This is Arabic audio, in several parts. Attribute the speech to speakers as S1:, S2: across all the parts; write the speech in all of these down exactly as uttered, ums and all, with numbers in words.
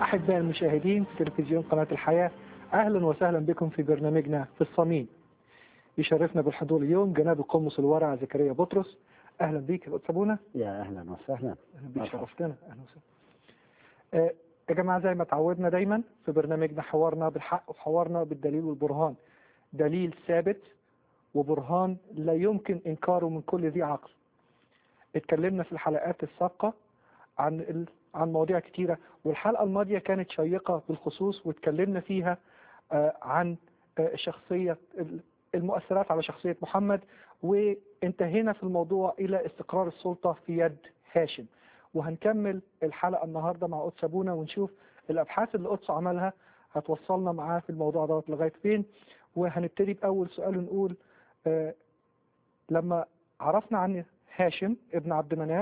S1: أحباء المشاهدين في تلفزيون قناة الحياة، أهلا وسهلا بكم في برنامجنا في الصميم. يشرفنا بالحضور اليوم جناب القمص الورع زكريا بطرس. أهلا بيك يا أستاذ أبونا.
S2: يا أهلا وسهلا.
S1: أهلا بيك، شرفتنا. أهلا وسهلا. آه يا جماعة، زي ما تعودنا دايما في برنامجنا حوارنا بالحق وحوارنا بالدليل والبرهان، دليل ثابت وبرهان لا يمكن إنكاره من كل ذي عقل. اتكلمنا في الحلقات السابقة عن ال... عن مواضيع كتيرة، والحلقة الماضية كانت شيقة بالخصوص واتكلمنا فيها آه عن آه شخصية المؤثرات على شخصية محمد، وانتهينا في الموضوع إلى استقرار السلطة في يد هاشم. وهنكمل الحلقة النهاردة مع قدس أبونا ونشوف الأبحاث اللي قدس عملها هتوصلنا معاه في الموضوع ده لغاية فين. وهنبتدي بأول سؤال نقول آه لما عرفنا عن هاشم ابن عبد مناف،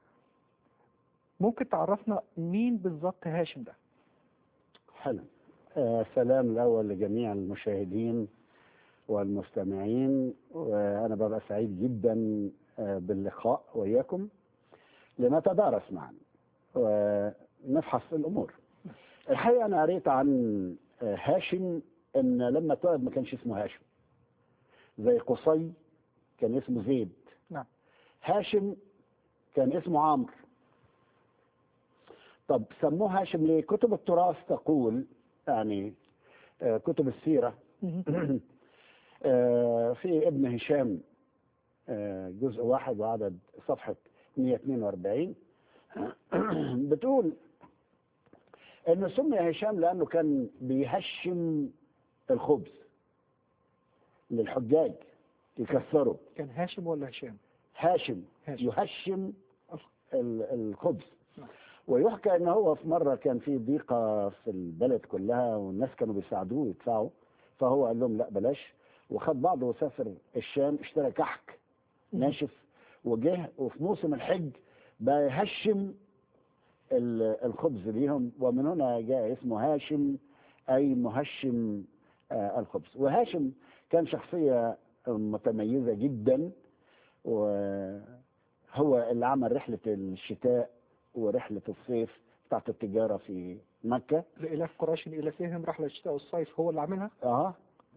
S1: ممكن تعرفنا مين بالظبط هاشم ده؟
S2: حلو. آه سلام الأول لجميع المشاهدين والمستمعين، وأنا ببقى سعيد جدا آه باللقاء وإياكم لنتدارس معا ونفحص الأمور. الحقيقة أنا قريت عن آه هاشم إن لما اتولد ما كانش اسمه هاشم، زي قصي كان اسمه زيد.
S1: نعم.
S2: هاشم كان اسمه عمرو. طب سموه هاشم ليه؟ كتب التراث تقول، يعني آه كتب السيرة آه في ابن هشام آه جزء واحد وعدد صفحة مئة واثنين وأربعين بتقول انه سمي هشام لانه كان بيهشم الخبز للحجاج يكسروا.
S1: كان هاشم ولا هشام؟
S2: هاشم,
S1: هاشم.
S2: يهشم الخبز. ويحكى ان هو في مره كان في ضيقه في البلد كلها والناس كانوا بيساعدوه يدفعوا، فهو قال لهم لا بلاش، وخد بعضه وسافر الشام، اشترى كحك ناشف وجه، وفي موسم الحج بقى يهشم الخبز ليهم، ومن هنا جاء اسمه هاشم اي مهشم الخبز. وهاشم كان شخصيه متميزه جدا، وهو اللي عمل رحله الشتاء ورحلة الصيف بتاعت التجارة في مكة.
S1: لإله قريش إلى فهم رحلة الشتاء والصيف هو اللي عاملها؟
S2: اه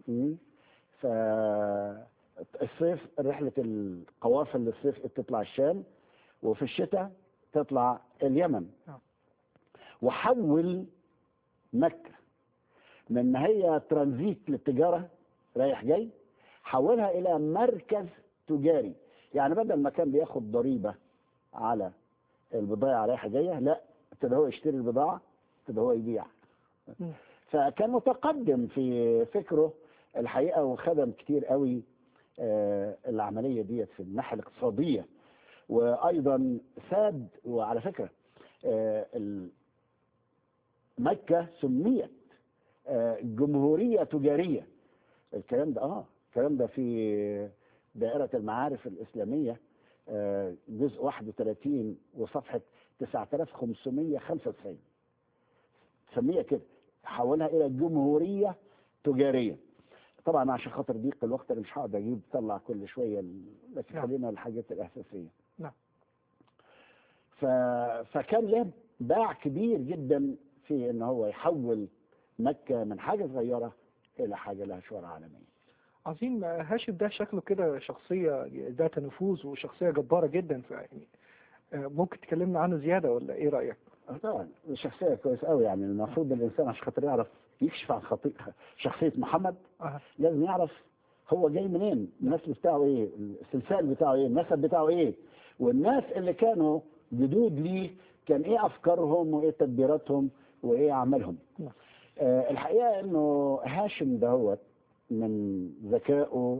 S2: فالصيف رحلة القوافل للصيف تطلع الشام، وفي الشتاء تطلع اليمن.
S1: آه.
S2: وحول مكة من ما هي ترانزيت للتجارة رايح جاي، حولها إلى مركز تجاري. يعني بدل ما كان بياخد ضريبة على البضاعة رايحة جاية، لا، ابتدى هو يشتري البضاعة، ابتدى هو يبيع. م. فكان متقدم في فكره الحقيقة، وخدم كتير قوي آه العملية ديت في الناحية الاقتصادية، وأيضا ساد. وعلى فكرة آه مكة سميت آه جمهورية تجارية. الكلام ده اه الكلام ده في دائرة المعارف الإسلامية جزء واحد وثلاثين وصفحة تسعة آلاف وخمسمئة وخمسة وتسعين سميها كده، حولها إلى جمهورية تجارية. طبعا عشان خاطر ضيق الوقت أنا مش هقدر أجيب طلع كل شوية، بس خلينا الحاجات الأساسية.
S1: نعم.
S2: ف... فكان له باع كبير جدا في إن هو يحول مكة من حاجة صغيرة إلى حاجة لها شهرة عالمية.
S1: عظيم. هاشم ده شكله كده شخصية ذات نفوذ وشخصية جبارة جدا، يعني ممكن تكلمنا عنه زيادة ولا ايه رأيك؟
S2: طبعا شخصية كويس قوي. يعني المفروض الإنسان عشان خاطر يعرف يكشف عن خطيئة شخصية محمد
S1: أه.
S2: لازم يعرف هو جاي منين، النسب بتاعه ايه، السلسال بتاعه ايه، النسب بتاعه ايه، والناس اللي كانوا جدود ليه كان ايه أفكارهم وايه تدبيراتهم وايه أعمالهم. آه الحقيقة انه هاشم دهوت من ذكائه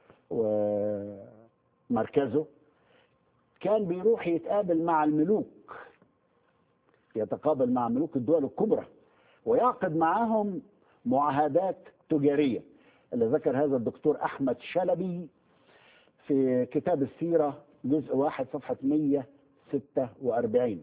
S2: ومركزه كان بيروح يتقابل مع الملوك، يتقابل مع ملوك الدول الكبرى ويعقد معهم معاهدات تجارية، اللي ذكر هذا الدكتور أحمد شلبي في كتاب السيرة جزء واحد صفحة مئة وستة وأربعين.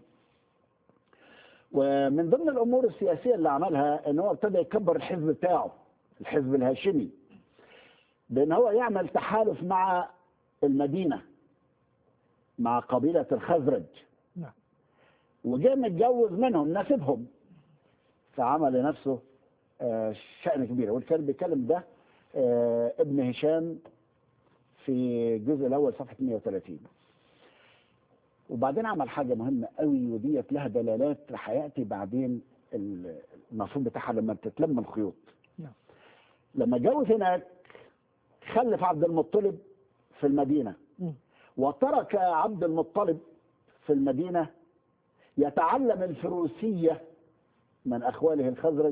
S2: ومن ضمن الأمور السياسية اللي عملها أنه ابتدى يكبر الحزب بتاعه، الحزب الهاشمي، بأن هو يعمل تحالف مع المدينة، مع قبيلة الخزرج.
S1: نعم.
S2: وجاء متجوز منهم ناسبهم، فعمل لنفسه آه، شأن كبير. والكان بيتكلم ده آه، ابن هشام في الجزء الأول صفحة مئة وثلاثين. وبعدين عمل حاجة مهمة قوي، وديت لها دلالات رح يأتي بعدين المفهوم بتاعها لما تتلم الخيوط.
S1: نعم.
S2: لما جوز هناك خلف عبد المطلب في المدينة،
S1: مم.
S2: وترك عبد المطلب في المدينة يتعلم الفروسية من أخواله الخزرج،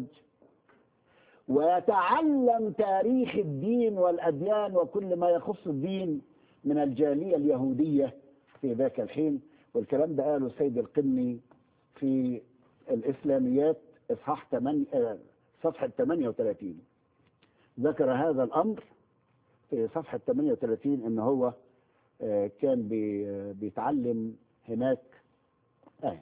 S2: ويتعلم تاريخ الدين والأديان وكل ما يخص الدين من الجالية اليهودية في ذاك الحين. والكلام ده قاله السيد القني في الإسلاميات إصحاح ثمانية صفحة ثمانية وثلاثين. ذكر هذا الأمر في صفحة ثمانية وثلاثين إن هو آه، كان بي- بيتعلم هناك. آه.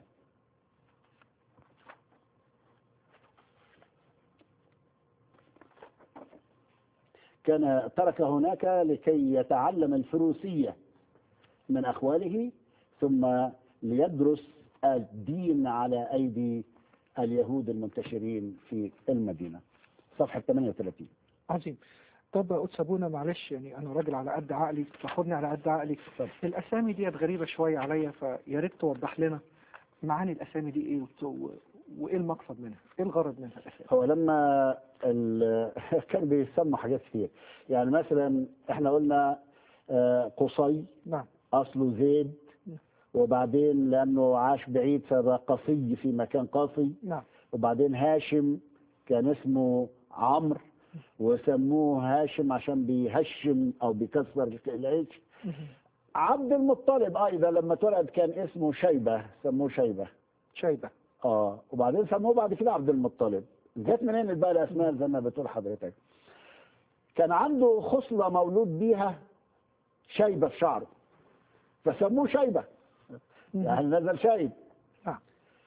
S2: كان ترك هناك لكي يتعلم الفروسية من أخواله، ثم ليدرس الدين على أيدي اليهود المنتشرين في المدينة. صفحة ثمانية وثلاثين.
S1: عظيم. طب يا قدس ابونا معلش، يعني انا راجل على قد عقلي، تاخدني على قد عقلي.
S2: طب.
S1: الاسامي ديت غريبه شويه عليا، فيا ريت توضح لنا معاني الاسامي دي ايه، وت- و- وايه المقصد منها، ايه الغرض منها الاسامي.
S2: هو لما ال... كان بيسموا حاجات كتير. يعني مثلا احنا قلنا آه، قصي
S1: نعم.
S2: أصله زيد،
S1: نعم.
S2: وبعدين لأنه عاش بعيد فبقى قصي في مكان قاسي.
S1: نعم.
S2: وبعدين هاشم كان اسمه عمرو، وسموه هاشم عشان بيهشم أو بيكسر العيش.
S1: مهم.
S2: عبد المطلب أيضا لما اتولد كان اسمه شيبة، سموه شيبة.
S1: شيبه.
S2: اه وبعدين سموه بعد كده عبد المطلب. جت منين بقى الأسماء زي ما بتقول حضرتك؟ كان عنده خصلة مولود بيها شيبة في شعره، فسموه شيبة،
S1: مهم.
S2: يعني نزل شايب.
S1: نعم.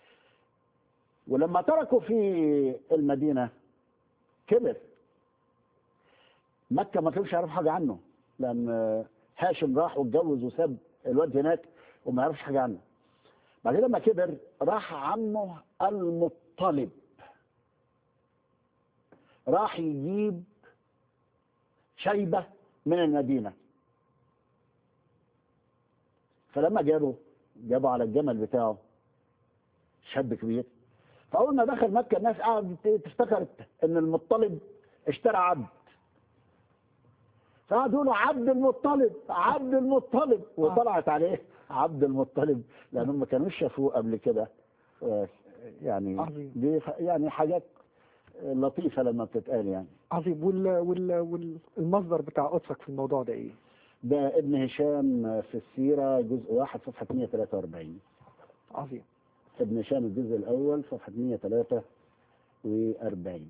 S2: ولما تركوا في المدينة كبر. مكة ما كانوش يعرفوا حاجة عنه، لأن هاشم راح واتجوز وساب الواد هناك وما يعرفش حاجة عنه. بعدين لما كبر راح عمه المطلب، راح يجيب شيبة من المدينة. فلما جابه جابه على الجمل بتاعه، شاب كبير. فأول ما دخل مكة الناس قعدت تفتكرت إن المطلب اشترى عبد، فقعدوا يقولوا عبد المطلب عبد المطلب، وطلعت عليه عبد المطلب لأنهم ما كانوش شافوه قبل كده. آه، يعني
S1: عظيم.
S2: دي ح- يعني حاجات لطيفة لما بتتقال يعني.
S1: عظيم. وال... وال... والمصدر بتاع قدسك في الموضوع ده ايه؟
S2: ده ابن هشام في السيرة جزء واحد صفحة مئة وثلاثة وأربعين.
S1: عظيم.
S2: ابن هشام الجزء الأول صفحة مئة وثلاثة وأربعين.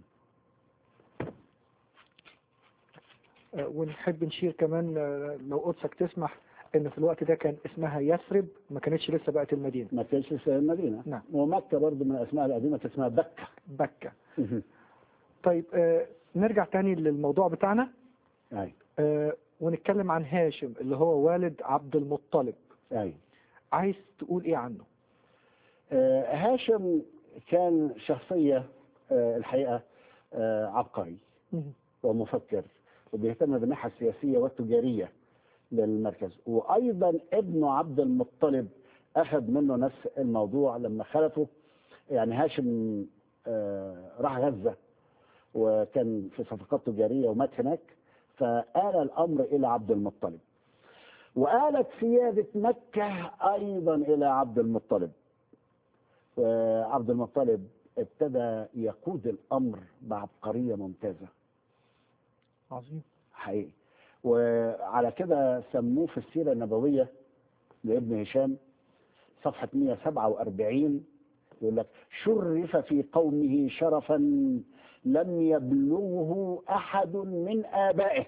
S1: آه، ونحب نشير كمان، آه، لو قدسك تسمح، ان في الوقت ده كان اسمها يثرب، ما كانتش لسه بقت المدينه.
S2: ما كانش في المدينة.
S1: نعم.
S2: ومكة برضه من الأسماء القديمة اسمها بكة.
S1: بكه. طيب، آه، نرجع تاني للموضوع بتاعنا،
S2: أي
S1: آه، ونتكلم عن هاشم اللي هو والد عبد المطلب.
S2: أي.
S1: عايز تقول ايه عنه؟
S2: آه، هاشم كان شخصية آه، الحقيقة آه، عبقري
S1: مهم.
S2: ومفكر، وبيهتم بالناحية السياسية والتجارية للمركز. وأيضا ابنه عبد المطلب أخذ منه نفس الموضوع لما خلفه. يعني هاشم آه، راح غزة وكان في صفقات تجارية ومات هناك، فآل الأمر إلى عبد المطلب، وآلت سيادة مكة أيضا إلى عبد المطلب. وعبد المطلب ابتدى يقود الأمر بعبقرية ممتازة
S1: عظيم.
S2: حقيقي. وعلى كده سموه في السيرة النبوية لابن هشام صفحة مئة وسبعة وأربعين، يقول لك شرف في قومه شرفا لم يبلغه أحد من آبائه،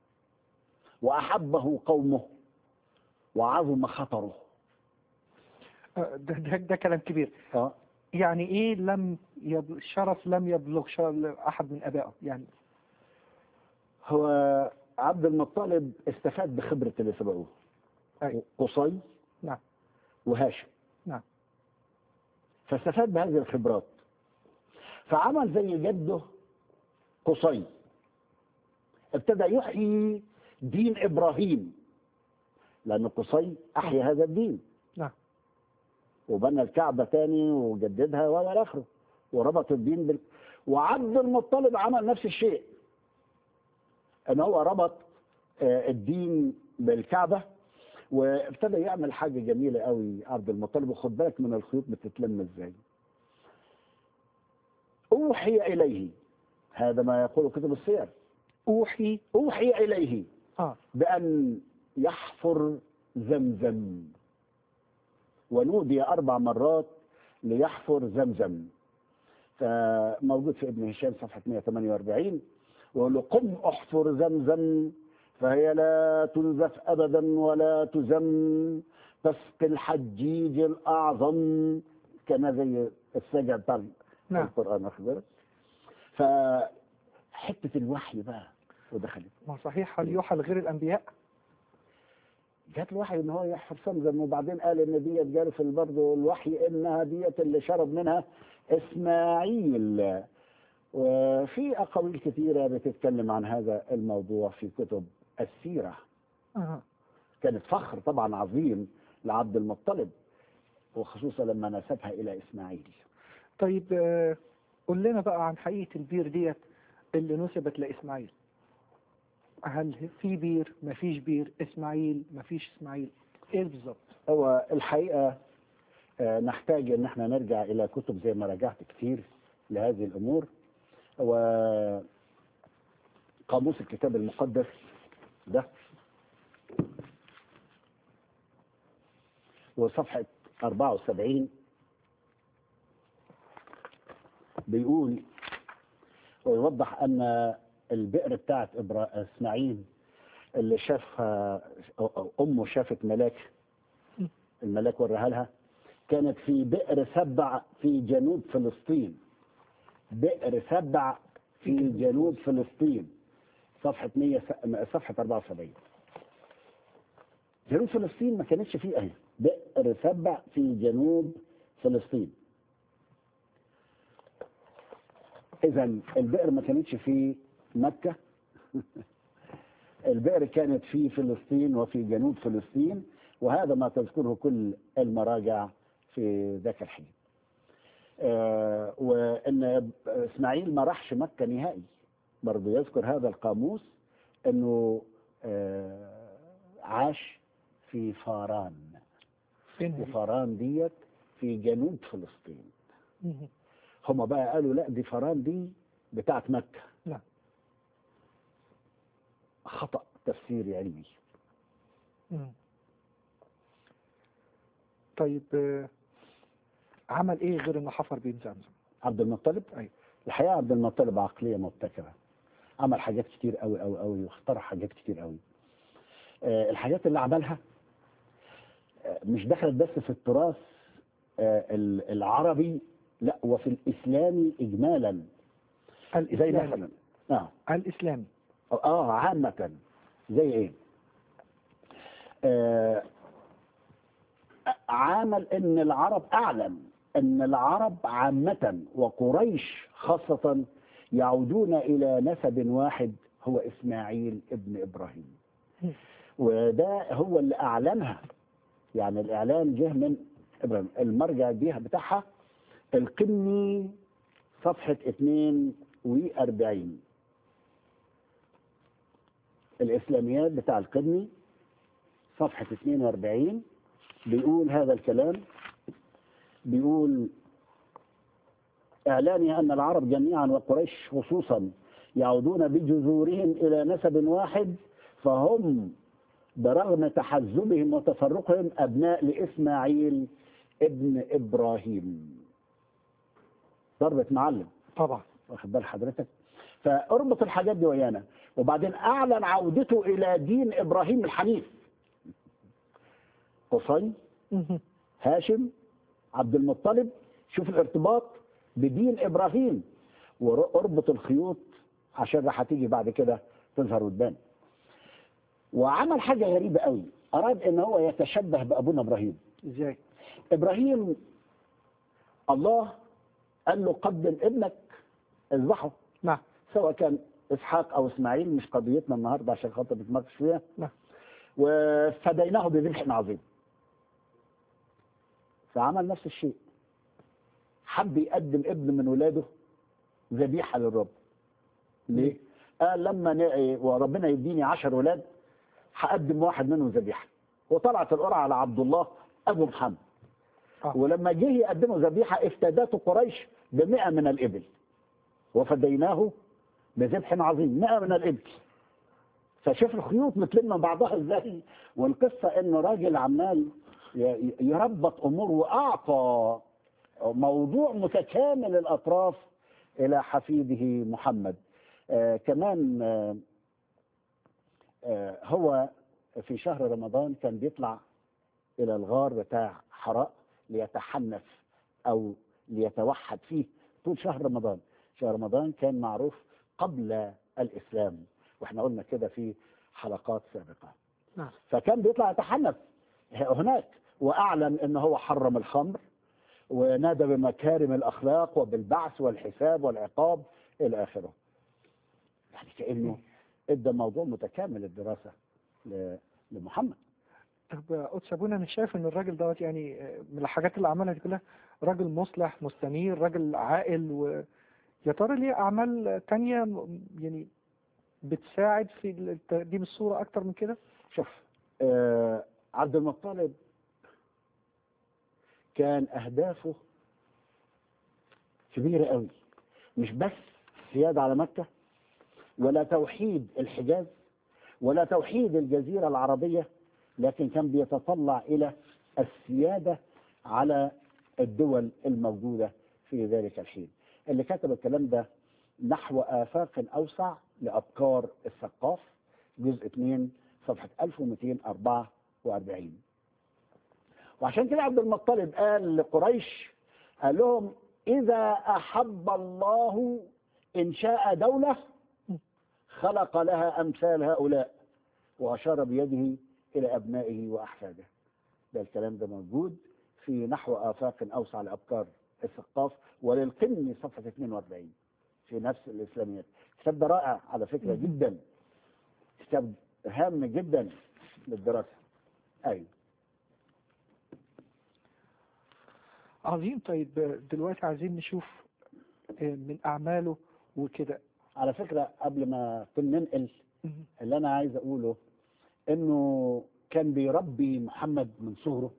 S2: وأحبه قومه وعظم خطره.
S1: آه، ده, ده, ده كلام كبير.
S2: اه
S1: يعني ايه لم يبلغ شرف لم يبلغ شرف احد من ابائه يعني؟
S2: هو عبد المطلب استفاد بخبرة اللي سبقوه،
S1: أي.
S2: قصي
S1: نعم.
S2: وهاشم.
S1: نعم.
S2: فاستفاد بهذه الخبرات، فعمل زي جده قصي، ابتدى يحيي دين إبراهيم، لأن قصي أحيا هذا الدين
S1: نعم.
S2: وبنى الكعبة تاني وجددها وإلى آخره، وربط الدين بال... وعبد المطلب عمل نفس الشيء، ان هو ربط آه، الدين بالكعبة، وابتدى يعمل حاجة جميلة قوي عبد المطلب، وخد بالك من الخيوط بتتلم ازاي. اوحي اليه، هذا ما يقول كتب السير،
S1: أوحي
S2: اوحي اليه
S1: آه
S2: بأن يحفر زمزم، ونودي أربع مرات ليحفر زمزم. فموجود في ابن هشام صفحة مئة وثمانية وأربعين، ويقول له قم احفر زمزم فهي لا تنزف أبدا ولا تزم، تسقي الحجيج الأعظم، كما زي السجع بتاع
S1: نعم.
S2: القرآن، واخد بالك؟ فحتة الوحي بقى ودخلت،
S1: ما صحيح، هل يوحى لغير الأنبياء؟
S2: جات الوحي ان هو يحفر زمزم، وبعدين قال ان ديت جاله في برضه الوحي انها ديت اللي شرب منها اسماعيل. وفي اقاويل كثيره بتتكلم عن هذا الموضوع في كتب السيره.
S1: آه.
S2: كانت فخر طبعا عظيم لعبد المطلب، وخصوصا لما نسبها الى اسماعيل.
S1: طيب آه، قول لنا بقى عن حقيقة البير ديت اللي نسبت لإسماعيل. هل في بير، ما فيش بير، إسماعيل، ما فيش إسماعيل، إيه بالظبط؟
S2: هو الحقيقه آه، نحتاج ان احنا نرجع الى كتب زي ما رجعت كتير لهذه الامور. وقاموس الكتاب المقدس ده وصفحة أربعة وسبعين بيقول ويوضح أن البئر بتاعت إسماعيل اللي شافها أمه، شافت ملاك، الملاك وراها لها، كانت في بئر سبع في جنوب فلسطين. بئر سبع في جنوب فلسطين، صفحة مية صفحة أربعة وسبعين. جنوب فلسطين ما كانتش فيه اهي، بئر سبع في جنوب فلسطين. اذا البئر ما كانتش في مكة البئر كانت في فلسطين وفي جنوب فلسطين، وهذا ما تذكره كل المراجع في ذاك الحين. آه وان اسماعيل ما راحش مكة نهائي، برضه يذكر هذا القاموس انه آه عاش في فاران.
S1: فين هي؟
S2: وفاران ديت في جنوب فلسطين.
S1: مهم.
S2: هم بقى قالوا لا دي فاران دي بتاعت مكة.
S1: نعم.
S2: خطأ تفسيري علمي.
S1: مم. طيب آه، عمل ايه غير انه حفر بين زمزم؟
S2: عبد المطلب
S1: أيوة.
S2: الحقيقة عبد المطلب عقلية مبتكرة، عمل حاجات كتير قوي قوي قوي، واخترع حاجات كتير قوي. آه الحاجات اللي عملها آه مش دخلت بس في التراث آه العربي، لا وفي الإسلامي إجمالا. زي
S1: الإسلامي.
S2: مثلا اه
S1: الإسلامي.
S2: اه عامة زي ايه؟ آه عامل ان العرب، اعلم ان العرب عامة وقريش خاصة يعودون الى نسب واحد هو اسماعيل ابن ابراهيم.
S1: مم.
S2: وده هو اللي اعلنها، يعني الاعلان جه من ابراهيم. المرجع بيها بتاعها القمي صفحة اثنين وأربعين، الاسلاميات بتاع القمي صفحة اثنين وأربعين بيقول هذا الكلام. بيقول إعلانها أن العرب جميعا وقريش خصوصا يعودون بجذورهم إلى نسب واحد، فهم برغم تحزبهم وتفرقهم أبناء لإسماعيل ابن إبراهيم. ضربة معلم
S1: طبعا.
S2: واخد بال حضرتك؟ فاربط الحاجات دي ويانا. وبعدين أعلن عودته إلى دين إبراهيم الحنيف. قصي،
S1: مهم.
S2: هاشم، عبد المطلب، شوف الارتباط بدين ابراهيم، واربط الخيوط عشان راح هتيجي بعد كده تظهر قدام. وعمل حاجه غريبه قوي، اراد ان هو يتشبه بابونا ابراهيم.
S1: ازاي؟
S2: ابراهيم الله قال له قدم ابنك اذبحوا،
S1: نعم
S2: سواء كان اسحاق او اسماعيل، مش قضيتنا النهارده عشان خاطر نتناقش فيها.
S1: نعم
S2: وفديناه بذبح عظيم. فعمل نفس الشيء، حب يقدم ابن من ولاده ذبيحه للرب. ليه؟ قال لما ن- وربنا يديني عشر ولاد هقدم واحد منهم ذبيحه. وطلعت القرعه على عبد الله ابو محمد.
S1: آه.
S2: ولما جه يقدموا ذبيحه افتدته قريش بمئة من الابل، وفديناه بذبح عظيم، مئة من الابل. فشوف الخيوط بتلم بعضها ازاي. والقصه انه راجل عمال ي- يربط امور، واعطى موضوع متكامل الاطراف الى حفيده محمد. آه كمان آه آه هو في شهر رمضان كان بيطلع الى الغار بتاع حراء ليتحنث او ليتوحد فيه طول شهر رمضان. شهر رمضان كان معروف قبل الاسلام، واحنا قلنا كده في حلقات سابقه.
S1: نعم
S2: فكان بيطلع يتحنث هناك، واعلن ان هو حرم الخمر، ونادى بمكارم الاخلاق وبالبعث والحساب والعقاب الى اخره. يعني كانه ادى موضوع متكامل الدراسه ل- لمحمد.
S1: طب قدس ابونا، انا شايف ان الراجل دوت يعني من الحاجات اللي عملها دي كلها راجل مصلح مستنير، راجل عاقل، ويا ترى ليه اعمال تانية م- يعني بتساعد في تقديم الصورة اكتر من كده؟
S2: شوف، آه عبد المطلب كان اهدافه كبيره قوي، مش بس سياده على مكه، ولا توحيد الحجاز، ولا توحيد الجزيره العربيه، لكن كان بيتطلع الى السياده على الدول الموجوده في ذلك الحين. اللي كتب الكلام ده نحو آفاق أوسع لأبكار الثقاف، جزء اثنين صفحة ألف ومئتين وأربعة وأربعين. وعشان كده عبد المطلب قال لقريش، قال لهم: إذا أحب الله إنشاء دولة خلق لها أمثال هؤلاء، وأشار بيده إلى أبنائه وأحفاده. ده الكلام ده موجود في نحو آفاق أوسع لأبكار الثقاف، وللقمي صفحة اثنين وأربعين في نفس الإسلاميات. الكتاب ده رائع على فكرة جدا، كتاب هام جدا للدراسة. أيوة.
S1: عظيم. طيب دلوقتي عايزين نشوف من أعماله وكده.
S2: على فكرة قبل ما ننقل، اللي أنا عايز أقوله إنه كان بيربي محمد من صغره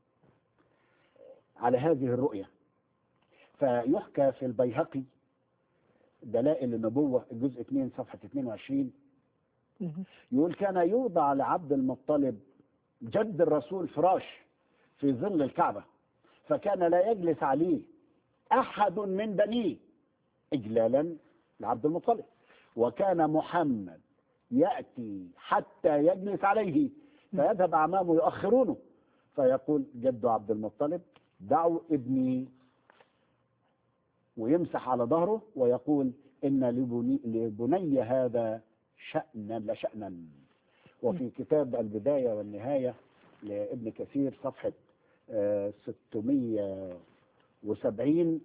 S2: على هذه الرؤية. فيحكى في البيهقي دلائل النبوة الجزء اثنين صفحة اثنين وعشرين، يقول: كان يوضع لعبد المطلب جد الرسول فراش في ظل الكعبة، فكان لا يجلس عليه أحد من بنيه إجلالا لعبد المطلب، وكان محمد يأتي حتى يجلس عليه، فيذهب أعمامه يؤخرونه، فيقول جد عبد المطلب: دعوا ابني، ويمسح على ظهره ويقول: إن لبني, لبني هذا شأنا لشأنا. وفي كتاب البداية والنهاية لابن كثير صفحة ستمائة وسبعين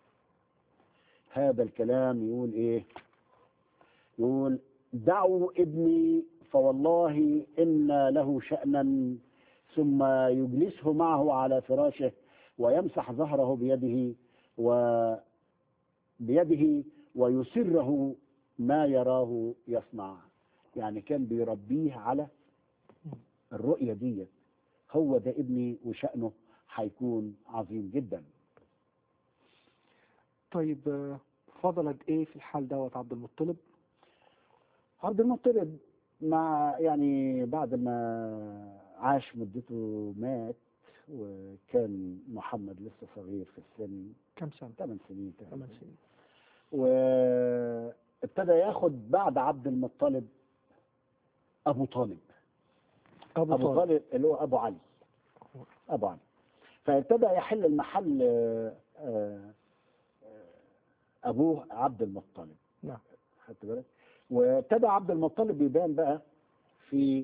S2: هذا الكلام يقول إيه؟ يقول: دعوا ابني فوالله إن له شأنا، ثم يجلسه معه على فراشه ويمسح ظهره بيده وبيده ويسره ما يراه يصنع. يعني كان بيربيه على الرؤية دي، هو ده ابني وشأنه هيكون عظيم جدا.
S1: طيب فضل قد ايه في الحال دوت عبد المطلب؟
S2: عبد المطلب مع يعني بعد ما عاش مدته مات، وكان محمد لسه صغير في السن،
S1: كم سنة؟
S2: ثمان سنين
S1: ثمان سنين.
S2: وابتدى ياخد بعد عبد المطلب أبو طالب.
S1: أبو,
S2: أبو
S1: طالب.
S2: طالب اللي هو أبو علي. أبو علي فابتدى يحل المحل أبوه عبد المطلب.
S1: نعم.
S2: خدت بالك؟ وابتدى عبد المطلب يبان بقى في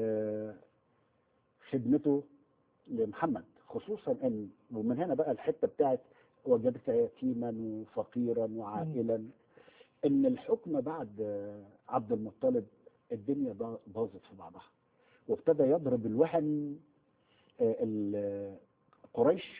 S2: خدمته لمحمد، خصوصا ان ومن هنا بقى الحته بتاعت: وجدك يتيما وفقيرا وعائلا ان الحكم بعد آه، عبد المطلب الدنيا با- باظت في بعضها، وابتدى يضرب الوهن آه، ال- قريش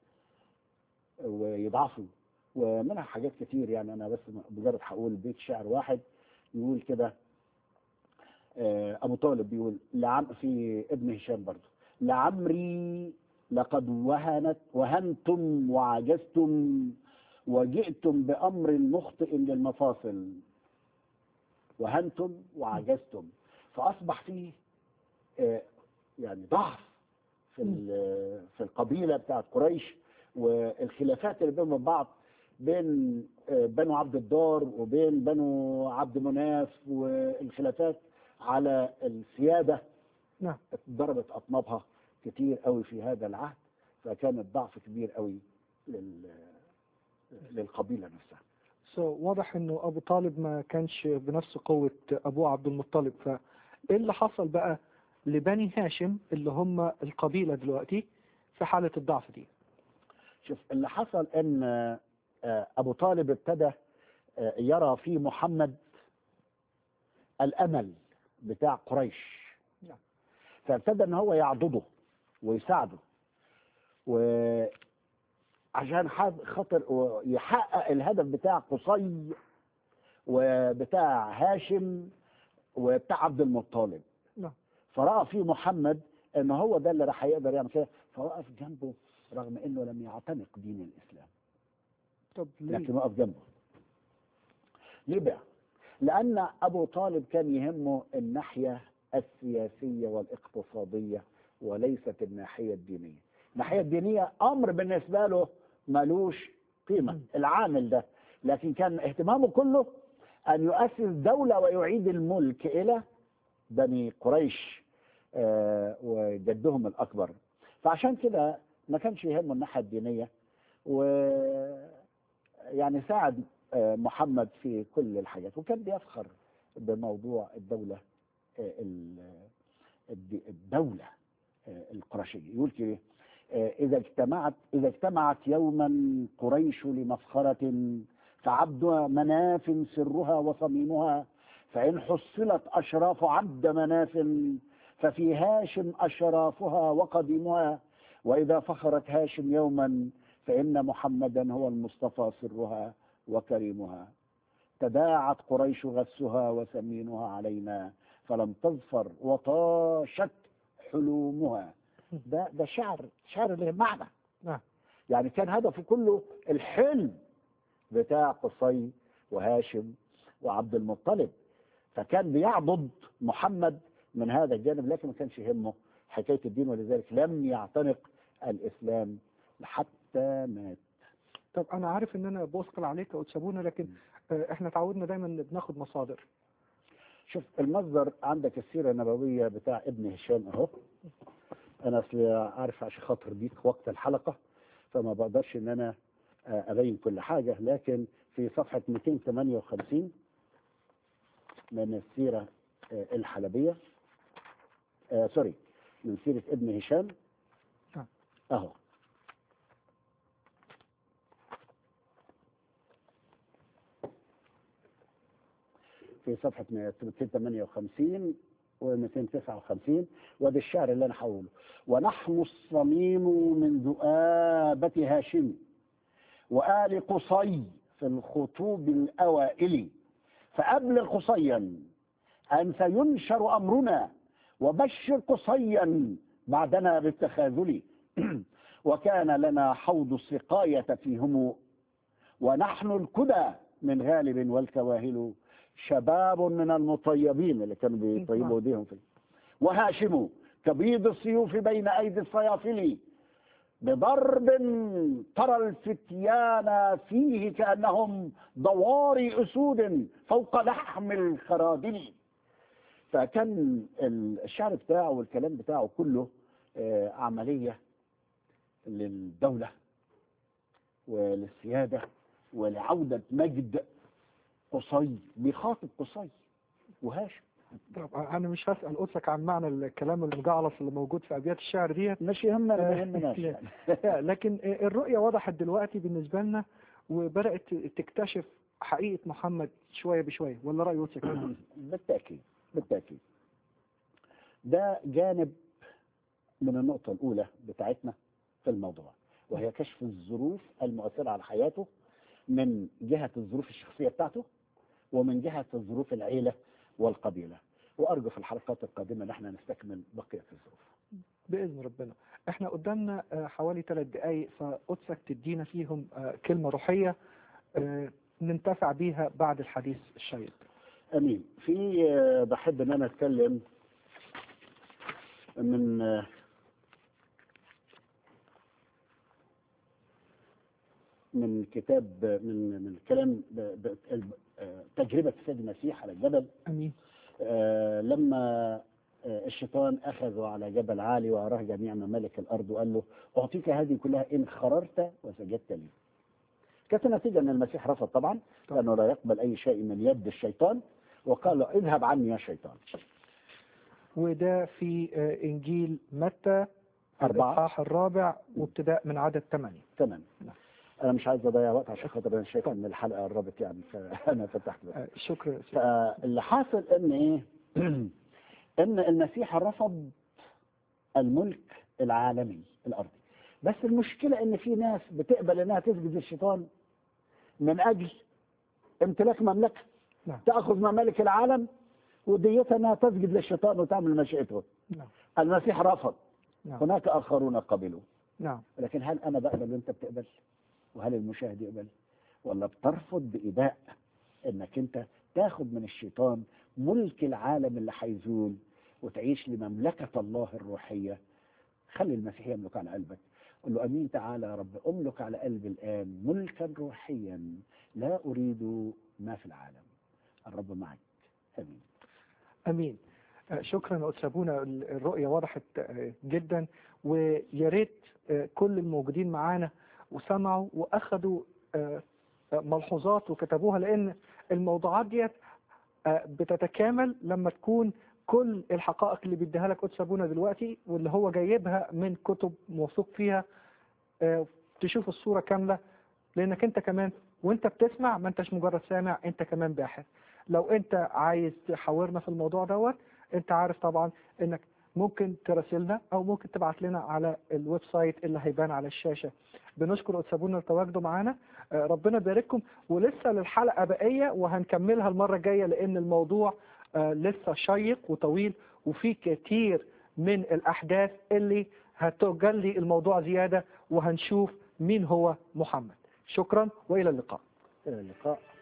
S2: ويضعفوا، ومنها حاجات كتير. يعني انا بس مجرد هقول بيت شعر واحد يقول كده. آه، ابو طالب بيقول لعم في ابن هشام برضه: لعمري لقد وهنت وهنتم وعجزتم وجئتم بامر مخطئ للمفاصل. وهنتم وعجزتم، فاصبح فيه آه، يعني ضعف في ال- في القبيله بتاعت قريش، والخلافات اللي بينهم بعض، بين آه، بنو عبد الدار وبين بنو عبد مناف، والخلافات على السياده
S1: نعم.
S2: ضربت اطنابها كتير قوي في هذا العهد، فكان الضعف كبير قوي لل- للقبيله نفسها.
S1: so, واضح انه ابو طالب ما كانش بنفس قوة ابوه عبد المطلب، فايه اللي حصل بقى لبني هاشم اللي هم القبيلة دلوقتي في حالة الضعف دي؟
S2: شوف اللي حصل ان آه، ابو طالب ابتدى آه، يرى في محمد الامل بتاع قريش،
S1: نعم.
S2: فابتدى ان هو يعضده ويساعده، وعشان حد- خاطر يحقق الهدف بتاع قصي وبتاع هاشم وبتاع عبد المطلب.
S1: نعم.
S2: فراى في محمد ان هو ده اللي راح يقدر يعمل كده، فوقف جنبه رغم انه لم يعتنق دين الاسلام،
S1: طب ليه؟
S2: لكن وقف جنبه. ليه بقى؟ لأن أبو طالب كان يهمه الناحية السياسية والاقتصادية وليست الناحية الدينية. الناحية الدينية أمر بالنسبة له ملوش قيمة، العامل ده، لكن كان اهتمامه كله أن يؤسس دولة ويعيد الملك إلى بني قريش آه، وجدهم الأكبر. فعشان كده ما كانش يهمه الناحية الدينية، و يعني ساعد آه، محمد في كل الحاجات، وكان بيفخر بموضوع الدولة آه، ال- الد- الدولة آه، القرشية. يقول كده: آه، إذا اجتمعت إذا اجتمعت يوما قريش لمفخرة فعبد مناف سرها وصميمها، فإن حصلت أشراف عبد مناف ففي هاشم أشرافها وقديمها، وإذا فخرت هاشم يوما فإن محمدا هو المصطفى سرها وكريمها. تداعت قريش غسها وسمينها علينا فلم تظفر وطاشت حلومها. ده ده شعر شعر له معنى.
S1: نعم.
S2: يعني كان هدفه كله الحلم بتاع قصي وهاشم وعبد المطلب، فكان بيعضد محمد من هذا الجانب، لكن ما كانش يهمه حكايه الدين، ولذلك لم يعتنق الاسلام حتى مات.
S1: طب انا عارف ان انا بوثقل عليك او تسابونا، لكن آه، احنا تعودنا دايما بناخد مصادر.
S2: شوف المصدر عندك السيره النبويه بتاع ابن هشام اهو. انا اصل عارف عشان خاطر ضيق وقت الحلقه فما بقدرش ان انا آه، ابين كل حاجه، لكن في صفحه مئتين وثمانية وخمسين من السيره آه، الحلبيه، آه سوري، من سيره ابن هشام
S1: نعم.
S2: اهو. في صفحة مئتين وثمانية وخمسين و259، وده الشعر اللي انا هقوله: ونحن الصميم من ذؤابة هاشم وآل قصي في الخطوب الأوائل، فأبلغ قصيا أن سينشر أمرنا وبشر قصيا بعدنا بالتخاذل. وكان لنا حوض السقاية فيهم ونحن الكدى من غالب والكواهل، شباب من المطيبين اللي كانوا بيطيبوا ايديهم فيه، وهاشم كبيض السيوف بين ايدي الصيافل، بضرب ترى الفتيان فيه كانهم ضواري اسود فوق لحم الخرادل. فكان الشعر بتاعه والكلام بتاعه كله آه، عمليه للدوله وللسياده ولعوده مجد قصي، بيخاطب قصي وهاشم.
S1: طب انا مش هسأل قدسك عن معنى الكلام المجعلص اللي موجود في ابيات الشعر ديت،
S2: مش يهمنا، ما يهمناش يعني.
S1: لكن الرؤية وضحت دلوقتي بالنسبة لنا، وبدأت تكتشف حقيقة محمد شوية بشوية، ولا رأي قدسك؟
S2: بالتأكيد بالتأكيد. ده جانب من النقطة الأولى بتاعتنا في الموضوع، وهي كشف الظروف المؤثرة على حياته من جهة الظروف الشخصية بتاعته ومن جهة الظروف العيلة والقبيلة. وأرجو في الحلقات القادمة ان احنا نستكمل بقية الظروف
S1: بإذن ربنا. احنا قدامنا آه، حوالي ثلاث دقايق، فقدسك تدينا فيهم آه، كلمة روحية آه، ننتفع بيها بعد الحديث الشيق.
S2: أمين. في آه، بحب ان انا اتكلم من آه، من كتاب من من كلام ب- ب- آه، تجربة السيد المسيح على الجبل.
S1: أمين.
S2: آه، لما آه، الشيطان أخذه على جبل عالي وأراه جميع ممالك الأرض وقال له أعطيك هذه كلها إن خررت وسجدت لي. كانت النتيجة أن المسيح رفض طبعا، لأنه لا يقبل أي شيء من يد الشيطان، وقال له اذهب عني يا شيطان.
S1: وده في آه، إنجيل متى
S2: أربعة
S1: الإصحاح الرابع وابتداء من عدد ثمانية.
S2: تمام.
S1: نعم.
S2: أنا مش عايز أضيع وقت عشان خاطر أنا شايف إن الحلقة قربت يعني، فأنا فتحت بس.
S1: آه، شكرا.
S2: فاللي حاصل إن إيه؟ إن المسيح رفض الملك العالمي الأرضي، بس المشكلة إن في ناس بتقبل إنها تسجد للشيطان من أجل امتلاك مملكة.
S1: نعم.
S2: تأخذ ممالك العالم وديتها إنها تسجد للشيطان وتعمل مشيئته.
S1: نعم.
S2: المسيح رفض.
S1: نعم.
S2: هناك آخرون قبلوا.
S1: نعم.
S2: لكن هل أنا بقبل وأنت بتقبل؟ وهل المشاهد يقبل؟ ولا بترفض بإباء إنك أنت تاخذ من الشيطان ملك العالم اللي هيزول وتعيش لمملكة الله الروحية؟ خلي المسيح يملك على قلبك. قل له أمين تعالى يا رب، أملك على قلبي الآن ملكا روحيا، لا أريد ما في العالم. الرب معك. أمين.
S1: أمين. آه، شكرا يا أستاذ أبونا، الرؤية وضحت آه، جدا، ويا ريت آه، كل الموجودين معانا وسمعوا وأخذوا آه، آه، ملحوظات وكتبوها، لأن الموضوعات ديت آه، بتتكامل لما تكون كل الحقائق اللي بيديها لك قدس أبونا دلوقتي واللي هو جايبها من كتب موثوق فيها آه، تشوف الصورة كاملة. لأنك أنت كمان وأنت بتسمع ما أنتش مجرد سامع، أنت كمان باحث. لو أنت عايز تحاورنا في الموضوع دوت، أنت عارف طبعا أنك ممكن تراسلنا أو ممكن تبعت لنا على الويب سايت اللي هيبان على الشاشة. بنشكر قدس أبونا لتواجده معانا. آه، ربنا يبارككم، ولسه للحلقة بقية وهنكملها المرة الجاية، لأن الموضوع آه، لسه شيق وطويل وفي كتير من الأحداث اللي هتجلي الموضوع زيادة، وهنشوف مين هو محمد. شكرا وإلى اللقاء.
S2: إلى اللقاء.